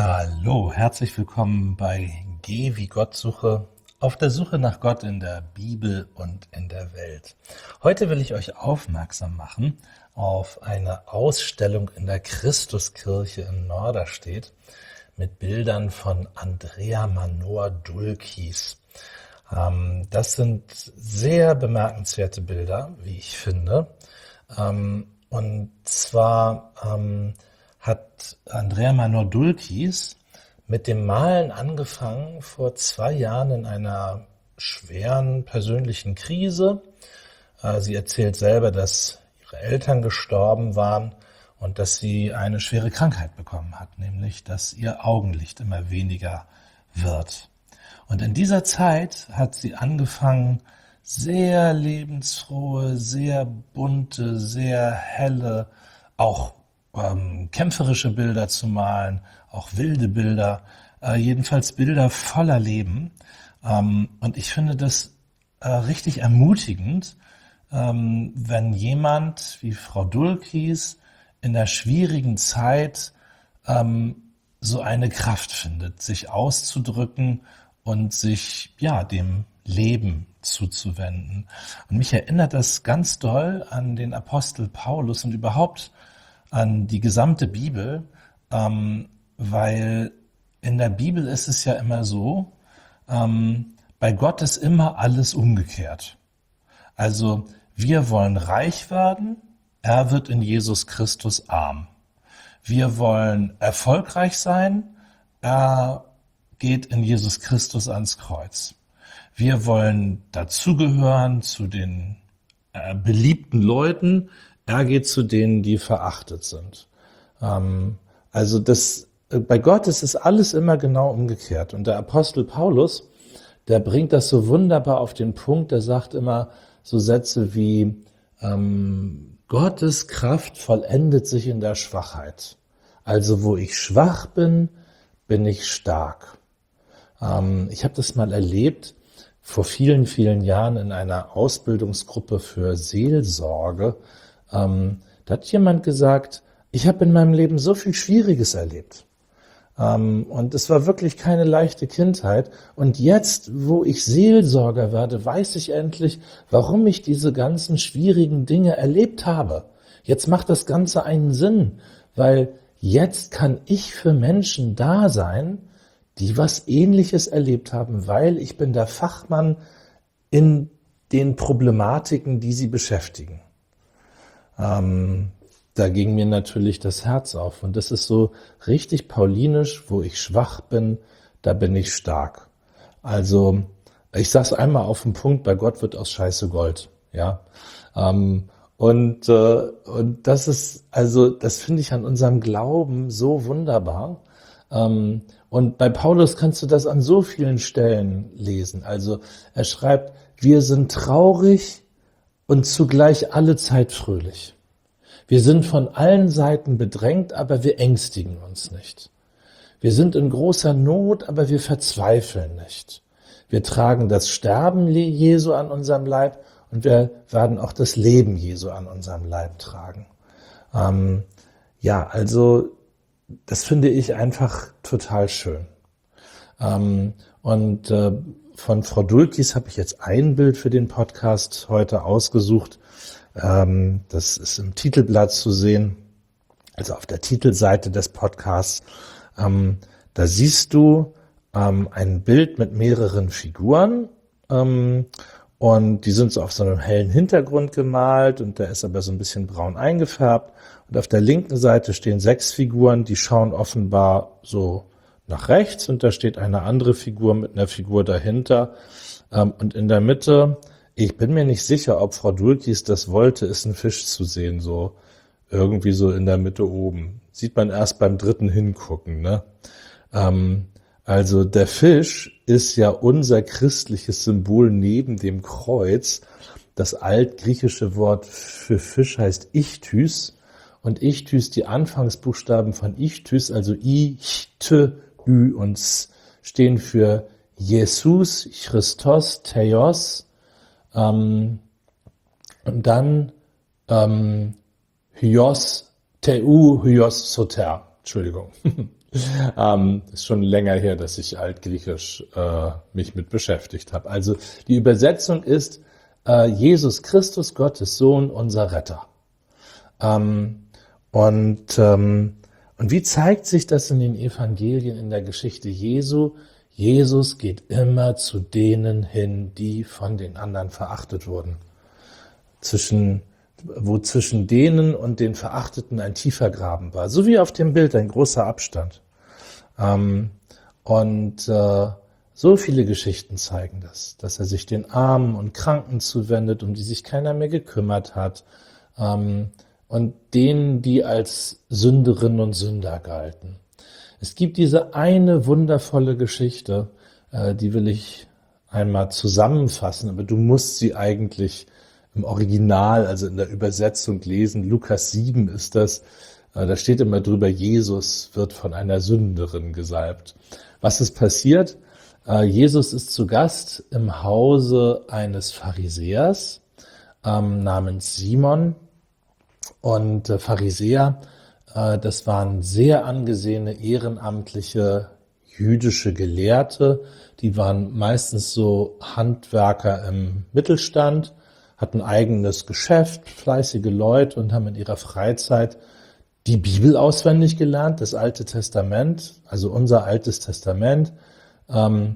Hallo, herzlich willkommen bei Geh wie Gott suche, auf der Suche nach Gott in der Bibel und in der Welt. Heute will ich euch aufmerksam machen auf eine Ausstellung in der Christuskirche in Norderstedt mit Bildern von Andrea Manor-Dulkis. Das sind sehr bemerkenswerte Bilder, wie ich finde. Und zwar hat Andrea Manor-Dulkis mit dem Malen angefangen vor 2 Jahren in einer schweren persönlichen Krise. Sie erzählt selber, dass ihre Eltern gestorben waren und dass sie eine schwere Krankheit bekommen hat, nämlich dass ihr Augenlicht immer weniger wird. Und in dieser Zeit hat sie angefangen, sehr lebensfrohe, sehr bunte, sehr helle, auch kämpferische Bilder zu malen, auch wilde Bilder, jedenfalls Bilder voller Leben. Und ich finde das richtig ermutigend, wenn jemand wie Frau Dulkis in der schwierigen Zeit so eine Kraft findet, sich auszudrücken und sich dem Leben zuzuwenden. Und mich erinnert das ganz doll an den Apostel Paulus und überhaupt an die gesamte Bibel, weil in der Bibel ist es ja immer so, bei Gott ist immer alles umgekehrt. Also wir wollen reich werden, er wird in Jesus Christus arm. Wir wollen erfolgreich sein, er geht in Jesus Christus ans Kreuz. Wir wollen dazugehören zu den beliebten Leuten, er geht zu denen, die verachtet sind. Also bei Gott ist es alles immer genau umgekehrt. Und der Apostel Paulus, der bringt das so wunderbar auf den Punkt, der sagt immer so Sätze wie, Gottes Kraft vollendet sich in der Schwachheit. Also wo ich schwach bin, bin ich stark. Ich habe das mal erlebt, vor vielen, vielen Jahren in einer Ausbildungsgruppe für Seelsorge. Da hat jemand gesagt, ich habe in meinem Leben so viel Schwieriges erlebt. Und es war wirklich keine leichte Kindheit. Und jetzt, wo ich Seelsorger werde, weiß ich endlich, warum ich diese ganzen schwierigen Dinge erlebt habe. Jetzt macht das Ganze einen Sinn, weil jetzt kann ich für Menschen da sein, die was Ähnliches erlebt haben, weil ich bin der Fachmann in den Problematiken, die sie beschäftigen. Da ging mir natürlich das Herz auf. Und das ist so richtig paulinisch, wo ich schwach bin, da bin ich stark. Also ich sag's einmal auf den Punkt, bei Gott wird aus Scheiße Gold. Ja. Und das ist, also das finde ich an unserem Glauben so wunderbar. Und bei Paulus kannst du das an so vielen Stellen lesen. Also er schreibt, wir sind traurig und zugleich alle Zeit fröhlich. Wir sind von allen Seiten bedrängt, aber wir ängstigen uns nicht. Wir sind in großer Not, aber wir verzweifeln nicht. Wir tragen das Sterben Jesu an unserem Leib und wir werden auch das Leben Jesu an unserem Leib tragen. Also das finde ich einfach total schön. Von Frau Dulkis habe ich jetzt ein Bild für den Podcast heute ausgesucht. Das ist im Titelblatt zu sehen, also auf der Titelseite des Podcasts. Da siehst du ein Bild mit mehreren Figuren und die sind so auf so einem hellen Hintergrund gemalt und der ist aber so ein bisschen braun eingefärbt. Und auf der linken Seite stehen 6 Figuren, die schauen offenbar so nach rechts und da steht eine andere Figur mit einer Figur dahinter. Und in der Mitte, ich bin mir nicht sicher, ob Frau Dulkis das wollte, ist ein Fisch zu sehen, so irgendwie so in der Mitte oben. Sieht man erst beim 3. Hingucken, ne? Also der Fisch ist ja unser christliches Symbol neben dem Kreuz. Das altgriechische Wort für Fisch heißt Ichthys. Und Ichthys, die Anfangsbuchstaben von Ichthys, also I, T, Ü und S, stehen für Jesus, Christos, Theos, und dann Hyos, Hyos, Soter, Entschuldigung. Ist schon länger her, dass ich Altgriechisch mich mit beschäftigt habe. Also die Übersetzung ist Jesus Christus, Gottes Sohn, unser Retter. Ähm, und wie zeigt sich das in den Evangelien, in der Geschichte Jesu? Jesus geht immer zu denen hin, die von den anderen verachtet wurden. Wo zwischen denen und den Verachteten ein tiefer Graben war. So wie auf dem Bild, ein großer Abstand. So viele Geschichten zeigen das, dass er sich den Armen und Kranken zuwendet, um die sich keiner mehr gekümmert hat, und denen, die als Sünderinnen und Sünder galten. Es gibt diese eine wundervolle Geschichte, die will ich einmal zusammenfassen, aber du musst sie eigentlich im Original, also in der Übersetzung lesen. Lukas 7 ist das. Da steht immer drüber, Jesus wird von einer Sünderin gesalbt. Was ist passiert? Jesus ist zu Gast im Hause eines Pharisäers namens Simon. Und Pharisäer, das waren sehr angesehene ehrenamtliche jüdische Gelehrte. Die waren meistens so Handwerker im Mittelstand, hatten eigenes Geschäft, fleißige Leute und haben in ihrer Freizeit die Bibel auswendig gelernt, das Alte Testament, also unser Altes Testament, haben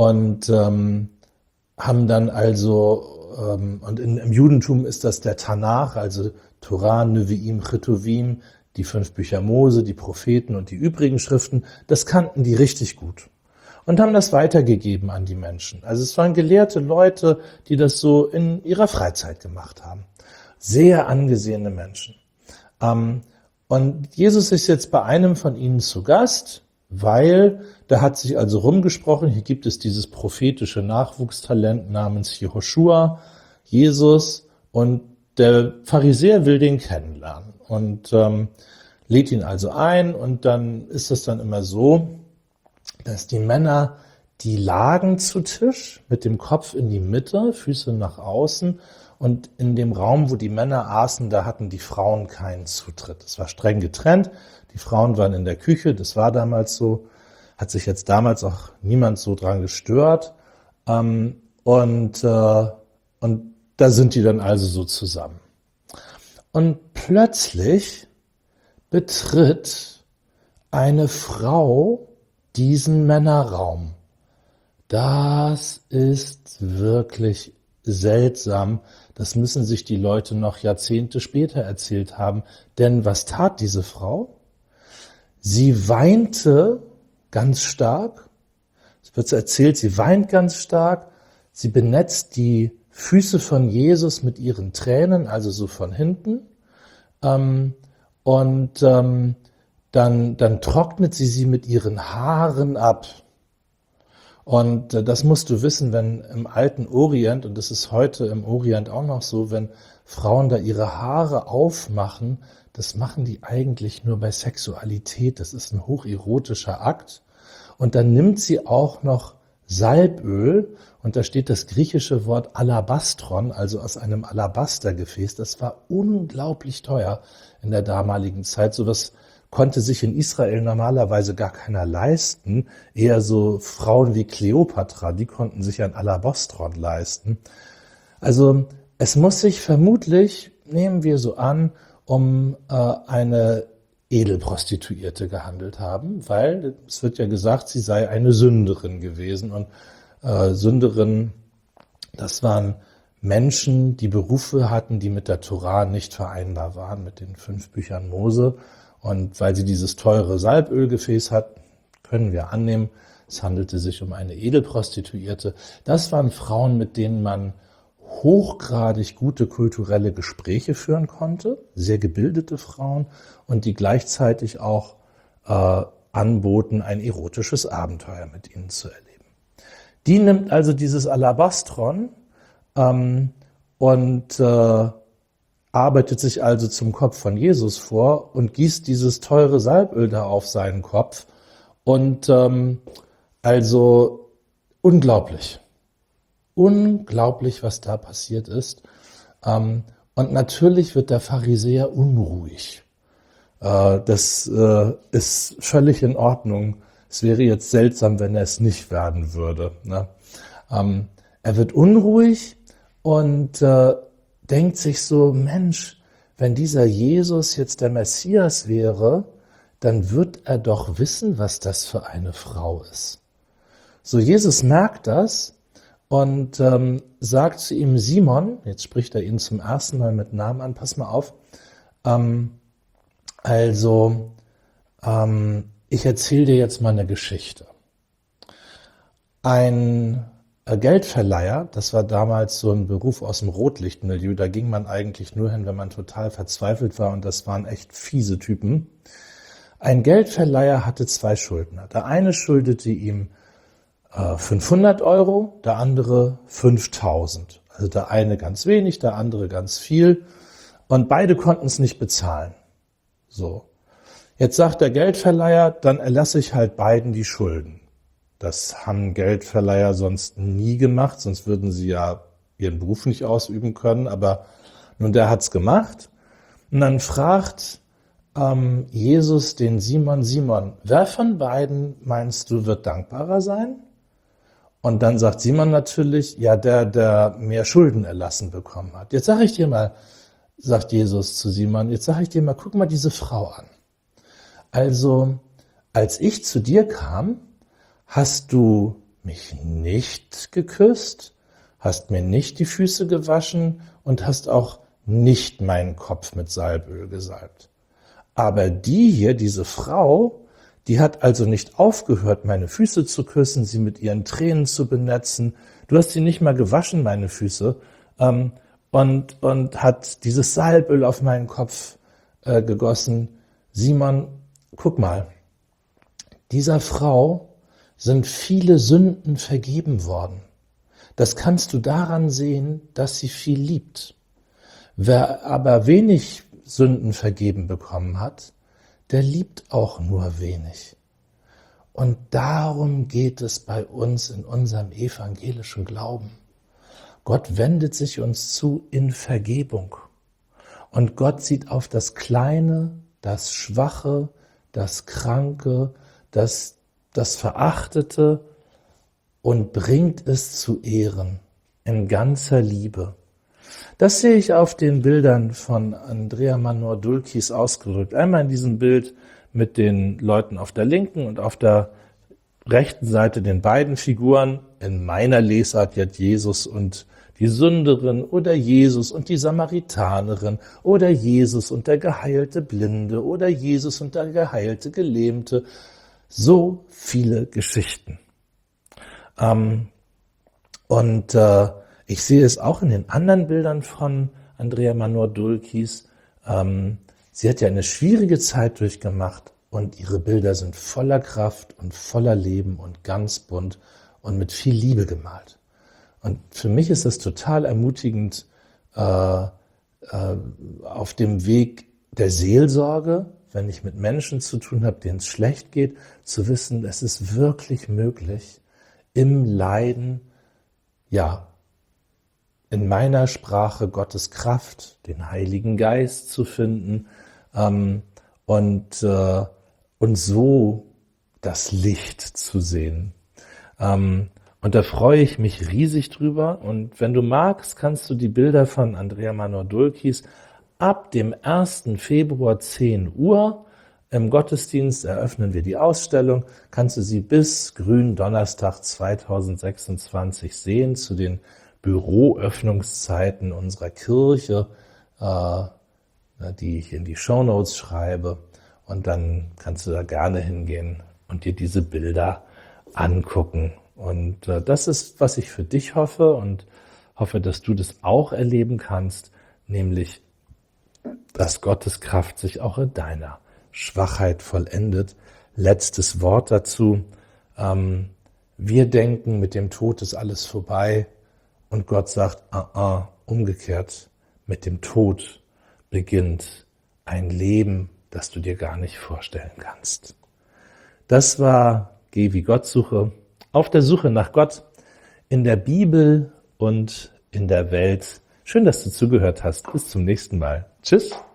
dann und im Judentum ist das der Tanach, also Torah, Nevi'im, Chetuvim, die 5 Bücher Mose, die Propheten und die übrigen Schriften, das kannten die richtig gut und haben das weitergegeben an die Menschen. Also es waren gelehrte Leute, die das so in ihrer Freizeit gemacht haben. Sehr angesehene Menschen. Und Jesus ist jetzt bei einem von ihnen zu Gast, weil da hat sich also rumgesprochen, hier gibt es dieses prophetische Nachwuchstalent namens Jehoschua, Jesus, und der Pharisäer will den kennenlernen und lädt ihn also ein, und dann ist es dann immer so, dass die Männer, die lagen zu Tisch mit dem Kopf in die Mitte, Füße nach außen, und in dem Raum, wo die Männer aßen, da hatten die Frauen keinen Zutritt. Es war streng getrennt, die Frauen waren in der Küche, das war damals so, hat sich jetzt damals auch niemand so dran gestört, und da sind die dann also so zusammen. Und plötzlich betritt eine Frau diesen Männerraum. Das ist wirklich seltsam. Das müssen sich die Leute noch Jahrzehnte später erzählt haben. Denn was tat diese Frau? Sie weinte ganz stark. Es wird so erzählt, sie weint ganz stark. Sie benetzt die Füße von Jesus mit ihren Tränen, also so von hinten. Dann trocknet sie mit ihren Haaren ab. Und das musst du wissen, wenn im alten Orient, und das ist heute im Orient auch noch so, wenn Frauen da ihre Haare aufmachen, das machen die eigentlich nur bei Sexualität. Das ist ein hocherotischer Akt. Und dann nimmt sie auch noch Salböl, und da steht das griechische Wort Alabastron, also aus einem Alabastergefäß. Das war unglaublich teuer in der damaligen Zeit. Sowas konnte sich in Israel normalerweise gar keiner leisten. Eher so Frauen wie Kleopatra, die konnten sich ein Alabastron leisten. Also es muss sich vermutlich, nehmen wir so an, um eine Edelprostituierte gehandelt haben, weil es wird ja gesagt, sie sei eine Sünderin gewesen. Und Sünderinnen, das waren Menschen, die Berufe hatten, die mit der Tora nicht vereinbar waren, mit den 5 Büchern Mose. Und weil sie dieses teure Salbölgefäß hat, können wir annehmen, es handelte sich um eine Edelprostituierte. Das waren Frauen, mit denen man hochgradig gute kulturelle Gespräche führen konnte, sehr gebildete Frauen, und die gleichzeitig auch anboten, ein erotisches Abenteuer mit ihnen zu erleben. Die nimmt also dieses Alabastron und arbeitet sich also zum Kopf von Jesus vor und gießt dieses teure Salböl da auf seinen Kopf. Und also unglaublich. Unglaublich, was da passiert ist. Und natürlich wird der Pharisäer unruhig. Das ist völlig in Ordnung. Es wäre jetzt seltsam, wenn er es nicht werden würde. Ne? Er wird unruhig und denkt sich so, Mensch, wenn dieser Jesus jetzt der Messias wäre, dann wird er doch wissen, was das für eine Frau ist. So, Jesus merkt das und sagt zu ihm, Simon, jetzt spricht er ihn zum ersten Mal mit Namen an, pass mal auf, ich erzähle dir jetzt mal eine Geschichte. Ein Geldverleiher, das war damals so ein Beruf aus dem Rotlichtmilieu, da ging man eigentlich nur hin, wenn man total verzweifelt war und das waren echt fiese Typen. Ein Geldverleiher hatte zwei Schuldner. Der eine schuldete ihm 500 Euro, der andere 5.000. Also der eine ganz wenig, der andere ganz viel und beide konnten es nicht bezahlen. So. Jetzt sagt der Geldverleiher, dann erlasse ich halt beiden die Schulden. Das haben Geldverleiher sonst nie gemacht, sonst würden sie ja ihren Beruf nicht ausüben können, aber nun, der hat's gemacht. Und dann fragt Jesus den Simon, Simon, wer von beiden meinst du wird dankbarer sein? Und dann sagt Simon natürlich, ja, der mehr Schulden erlassen bekommen hat. Jetzt sage ich dir mal, sagt Jesus zu Simon, jetzt sage ich dir mal, guck mal diese Frau an. Also, als ich zu dir kam, hast du mich nicht geküsst, hast mir nicht die Füße gewaschen und hast auch nicht meinen Kopf mit Salböl gesalbt. Aber die hier, diese Frau, die hat also nicht aufgehört, meine Füße zu küssen, sie mit ihren Tränen zu benetzen. Du hast sie nicht mal gewaschen, meine Füße, und hat dieses Salböl auf meinen Kopf gegossen. Simon, guck mal, dieser Frau sind viele Sünden vergeben worden. Das kannst du daran sehen, dass sie viel liebt. Wer aber wenig Sünden vergeben bekommen hat, der liebt auch nur wenig. Und darum geht es bei uns in unserem evangelischen Glauben. Gott wendet sich uns zu in Vergebung. Und Gott sieht auf das Kleine, das Schwache, das Kranke, das Verachtete und bringt es zu Ehren in ganzer Liebe. Das sehe ich auf den Bildern von Andrea Manor-Dulkis ausgedrückt. Einmal in diesem Bild mit den Leuten auf der linken und auf der rechten Seite den beiden Figuren. In meiner Lesart jetzt Jesus und die Sünderin oder Jesus und die Samaritanerin oder Jesus und der geheilte Blinde oder Jesus und der geheilte Gelähmte. So viele Geschichten. Ich sehe es auch in den anderen Bildern von Andrea Manor-Dulkis. Sie hat ja eine schwierige Zeit durchgemacht und ihre Bilder sind voller Kraft und voller Leben und ganz bunt und mit viel Liebe gemalt. Und für mich ist es total ermutigend, auf dem Weg der Seelsorge, wenn ich mit Menschen zu tun habe, denen es schlecht geht, zu wissen, es ist wirklich möglich, im Leiden, ja, in meiner Sprache Gottes Kraft, den Heiligen Geist zu finden und so das Licht zu sehen. Und da freue ich mich riesig drüber. Und wenn du magst, kannst du die Bilder von Andrea Manor-Dulkis ab dem 1. Februar 10 Uhr im Gottesdienst eröffnen wir die Ausstellung. Kannst du sie bis Gründonnerstag 2026 sehen zu den Büroöffnungszeiten unserer Kirche, die ich in die Shownotes schreibe. Und dann kannst du da gerne hingehen und dir diese Bilder angucken. Und das ist, was ich für dich hoffe und hoffe, dass du das auch erleben kannst, nämlich, dass Gottes Kraft sich auch in deiner Schwachheit vollendet. Letztes Wort dazu. Wir denken, mit dem Tod ist alles vorbei. Und Gott sagt, umgekehrt, mit dem Tod beginnt ein Leben, das du dir gar nicht vorstellen kannst. Das war Geh wie Gott suche, auf der Suche nach Gott in der Bibel und in der Welt. Schön, dass du zugehört hast. Bis zum nächsten Mal. Tschüss.